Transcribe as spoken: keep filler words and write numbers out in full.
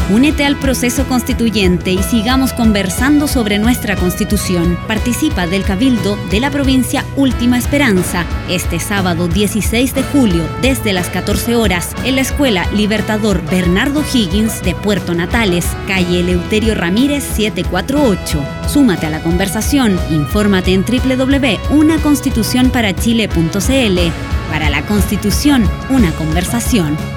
Únete al proceso constituyente y sigamos conversando sobre nuestra Constitución. Participa del Cabildo de la provincia Última Esperanza este sábado dieciséis de julio desde las catorce horas en la Escuela Libertador Bernardo Higgins de Puerto Natales, calle Eleuterio Ramírez setecientos cuarenta y ocho. Súmate a la conversación. Infórmate en doble u doble u doble u punto una constitución para chile punto c l. Para la Constitución, una conversación.